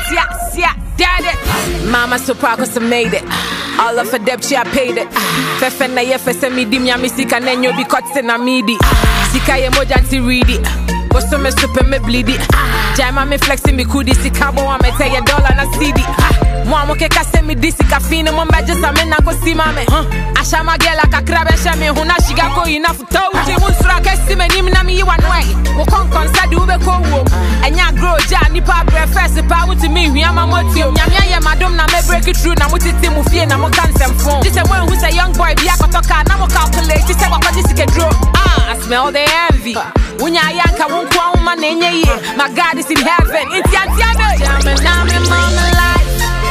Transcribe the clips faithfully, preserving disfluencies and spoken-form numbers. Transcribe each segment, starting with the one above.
yeah, yeah, dad it. Mama so proud cause I made it. All of her debt, she I paid it. Fefe na ye fese midi, mi amisika nenyo bi kotse na midi. Sika ye moja nti read it. Boso me super me bleed it. Jama me flexing me kudi, sika bo wa me tell ya dollar na C D. Mwa moke kase mi disi ka fine mo mba just amena ko si mame. Asha magela ka krabe sha me huna shiga ko ina futo. Uji unsura kesi me nim na mi wanwe. Wo kon kon sa du be ko wo. Enya grow ja nipa breakfast pa wuti mi hia mamoti. Nyamia ye madom na me break it through na muti ti mu fie na mo kan sem phone. This a one who's a young boy bi akotoka na mo calculate. This a wakodi sike draw. Ah, I smell the envy. Unya yanka wonkwa uma na enye ye. My God is in heaven. Inti anti ado. Jamming na me mama life.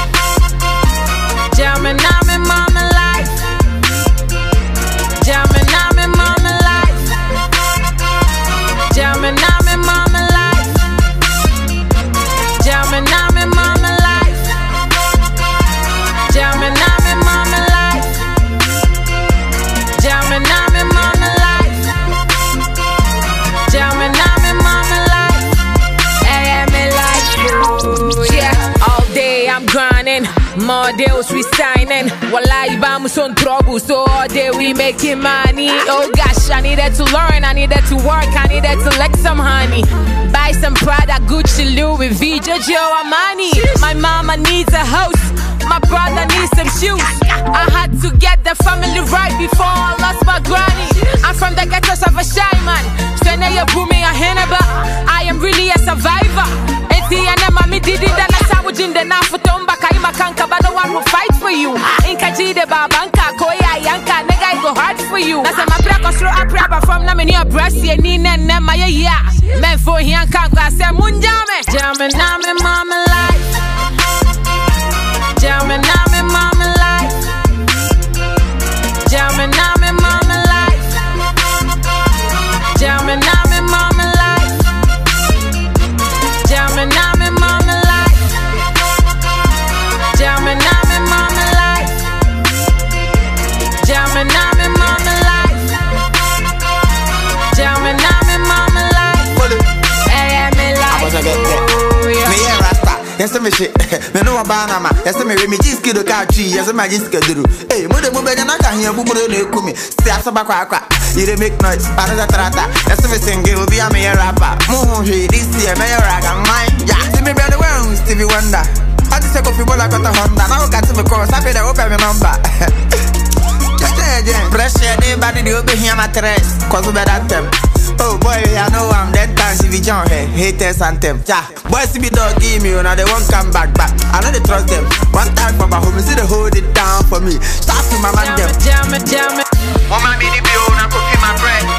Jamming na me mama life. Jamming na me mama life. Jamming na me mama life. Jamming na me mama life. Jamming na me mama life. Jamming na me mama life. Jamming na me mama life. Hey, me like yeah. All day I'm grinding. More deals we signing. Wallahi bamu son trouble. So all day we making money. Oh gosh, I needed to learn, I needed to work, I needed to lick some honey. Buy some Prada, Gucci, Louis V, Giorgio Armani. My mama needs a house, my brother needs some shoes. I had to get the family right before I lost my granny. I'm from the ghettos of a shy man. So now you're booming a heneba. I am really a survivor. Eti and mami did it and I saw in the nafutomba kaima kanka, but the one who fight for you. Inka jide babanka, koya yanka, nigga go hard for you. That's my prako slow up rapper from Namini or Brassy and Nina and Nemaya ya. Men for yanka, I said munjame. Jamming na me mama life. Jamming na me mama life. Jamming na me mama life. Jamming na me mama life. Jamming na me mama life. Jamming na me mama life. Jamming na me mama life. Jamming na me mama life. Hey, me life. Me yeah rasta. Yes me shit. Me no banana. Yes me me jiski do country. Yes me jiski do. Hey, mo de mo be na ka hian buburo na ekumi. Si asaba kwa kwa. You dey make noise. Another trata. Yes me sing it will be a me rapper. Mo ho hwe this year me raga mine. Yeah. See me brother when Stevie Wonder. I just take off people like a Honda. Now got to me cross. I pay the open my number. Just again. Pressure anybody they be here my tres. Cause we better them. Oh boy, I know I'm dead time. See we John here. Haters and them. Yeah. Boys see me dog give me. Now they won't come back back. I know they trust them. One time from my home, see they hold it down for me. Start to my man them. Jam it, jam it. Mama mini bill. Now cooking my bread.